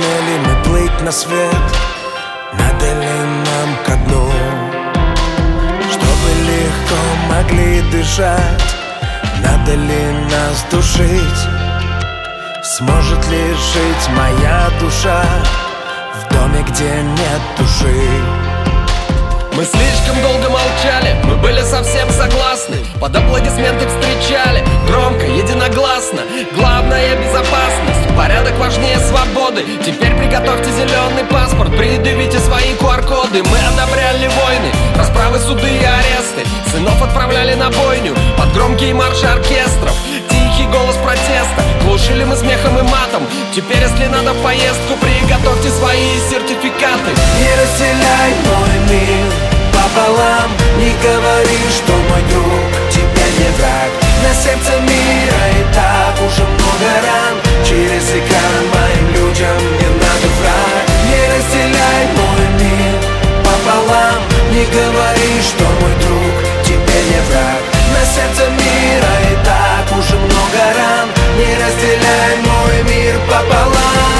сумели мы плыть на свет? Надо ли нам ко дну? Чтобы легко могли дышать, надо ли нас душить? Сможет ли жить моя душа в доме, где нет души? Мы слишком долго молчали, мы были совсем согласны. Под аплодисменты встречали, громко, единогласно. Главное — безопасность, порядок важнее свободы. Теперь приготовьте зеленый паспорт, предъявите свои QR-коды. Мы одобряли войны, расправы, суды и аресты. Сынов отправляли на бойню под громкие марши оркестров. Тихий голос протеста глушили мы смехом и матом. Теперь, если надо в поездку, приготовьте свои сертификаты. Не разделяй мой мир пополам, не говори, что мой друг тебе не враг. На сердце мира и так уже много ран. Через экран моим людям не надо врать. Не разделяй мой мир пополам, не говори, что мой друг тебе не враг. На сердце мира и так уже много ран. Не разделяй мой мир пополам.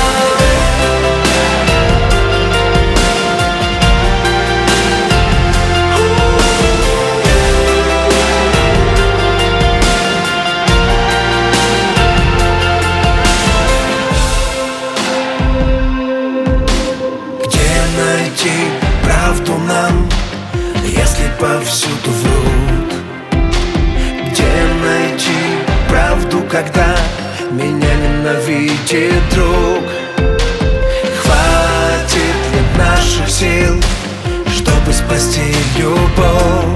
Правду нам, если повсюду врут? Где найти правду, когда меня ненавидит друг? Хватит ли наших сил, чтобы спасти любовь?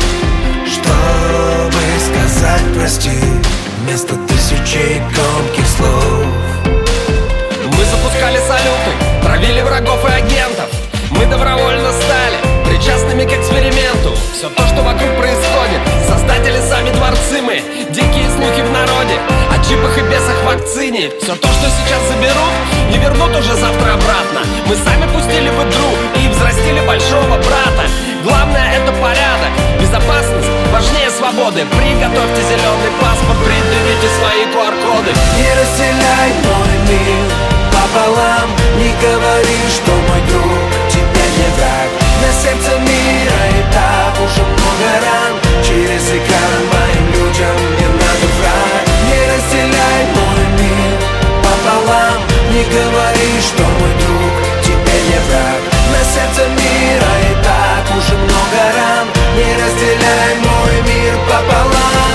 Чтобы сказать прости вместо тысячи громких слов? Мы запускали салюты, травили врагов и агентов. Мы добровольно стали причастными к эксперименту. Все то, что вокруг происходит, создатели сами творцы мы. Дикие слухи в народе о чипах и бесах в вакцине. Все то, что сейчас заберут, не вернут уже завтра обратно. Мы сами пустили в игру и взрастили большого брата. Главное — это порядок, безопасность важнее свободы. Приготовьте зеленый паспорт, предъявите свои QR-коды. Не разделяй мой мир пополам, не говори, что мой друг тебе не враг. На сердце мира и так уже много ран. Через экран моим людям не надо врать. Не разделяй мой мир пополам, не говори, что мой друг тебе не враг. На сердце мира и так уже много ран. Не разделяй мой мир пополам.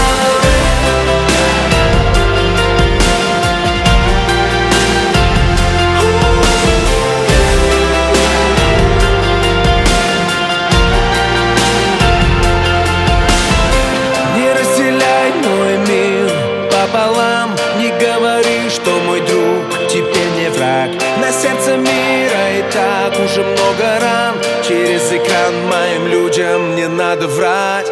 Пополам, не говори, что мой друг теперь не враг. На сердце мира и так уже много ран. Через экран моим людям не надо врать.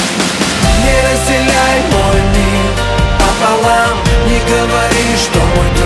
Не разделяй мой мир пополам, не говори, что мой